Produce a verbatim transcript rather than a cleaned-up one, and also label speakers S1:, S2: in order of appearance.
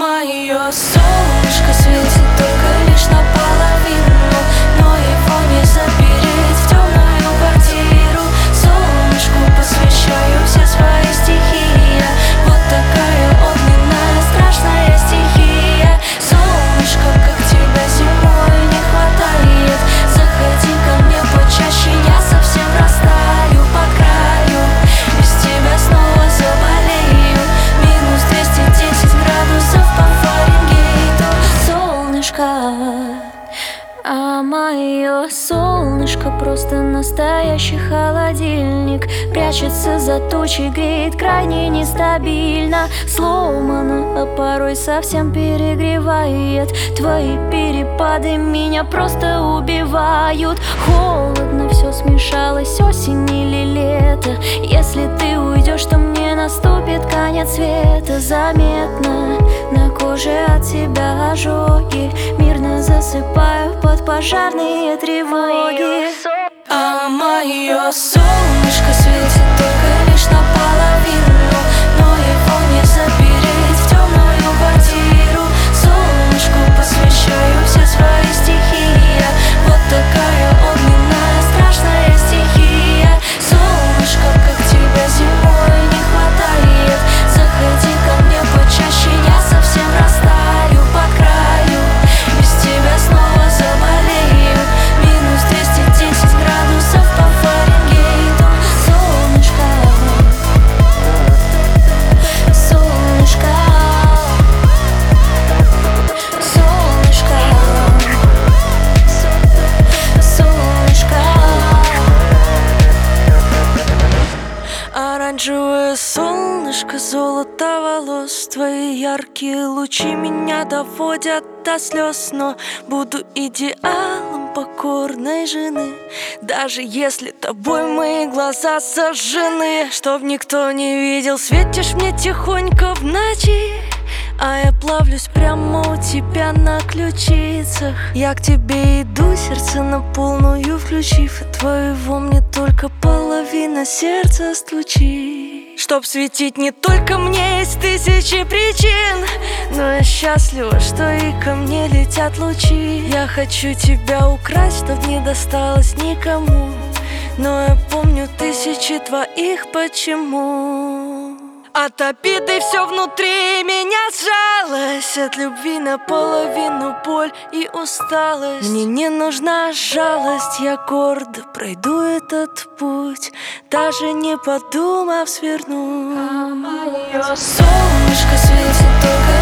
S1: мое солнышко светит только лишь наполовину, но его не запереть в темную квартиру. Солнышку посвящаю все свои стихи я. Вот такая огненная, страшная стихия. Солнышко, как тебя зимой не хватает, заходи ко мне почаще, я совсем растаю по краю. Без тебя снова заболею. Минус двести десять градусов по Фаренгейту. Солнышко, а мое солнышко просто настоящий холодильник. Прячется за тучей, греет крайне нестабильно. Сломано, а порой совсем перегревает. Твои перепады меня просто убивают. Холодно, все смешалось, осень или лето. Если ты уйдешь, то мне наступит конец света. Заметно на коже от тебя ожоги. Мирно засыпаю под пожарные тревоги. А мое солнышко светит только лишь наполовину, но его не запереть в темную квартиру. Солнышку посвящаю все свои стихи я. Вот такая огненная, страшная стихия. Солнышко, как тебя зимой не хватает, заходи ко мне почаще, я совсем растаю по краю. Без тебя снова заболею. Минус двести десять градусов по Фаренгейту. Солнышко, солнышко, солнышко, солнышко. Оранжевое солнышко, золото волос. Твои яркие лучи меня доводят до слез. Но буду идеалом покорной жены, даже если тобой мои глаза сожжены. Чтоб никто не видел, светишь мне тихонько в ночи, а я плавлюсь прямо у тебя на ключицах. Я к тебе иду, сердце на полную включив, и твоего мне только половина сердца стучит. Чтоб светить не только мне, есть тысячи причин, но я счастлива, что и ко мне летят лучи. Я хочу тебя украсть, чтоб не досталось никому, но я помню тысячи твоих почему. От обиды все внутри меня сжалось, от любви наполовину боль и усталость. Мне не нужна жалость, я гордо пройду этот путь, даже не подумав свернуть. А мое солнышко светит только